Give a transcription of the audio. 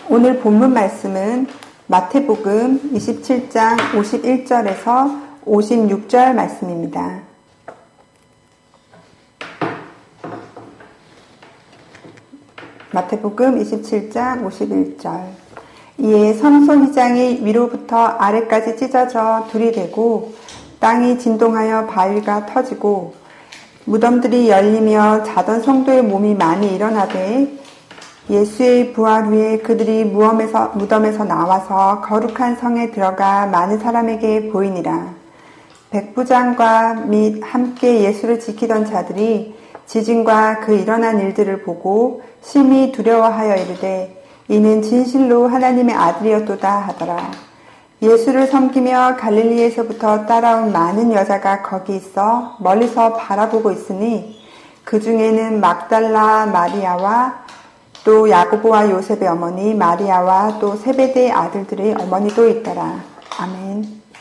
오늘 본문 말씀은 마태복음 27장 51절에서 56절 말씀입니다. 마태복음 27장 51절. 이에 성소휘장이 위로부터 아래까지 찢어져 둘이 되고 땅이 진동하여 바위가 터지고 무덤들이 열리며 자던 성도의 몸이 많이 일어나되 예수의 부활 후에 그들이 무덤에서 나와서 거룩한 성에 들어가 많은 사람에게 보이니라. 백부장과 및 함께 예수를 지키던 자들이 지진과 그 일어난 일들을 보고 심히 두려워하여 이르되 이는 진실로 하나님의 아들이었도다 하더라. 예수를 섬기며 갈릴리에서부터 따라온 많은 여자가 거기 있어 멀리서 바라보고 있으니 그 중에는 막달라 마리아와 또 야고보와 요셉의 어머니 마리아와 또 세베대의 아들들의 어머니도 있더라. 아멘.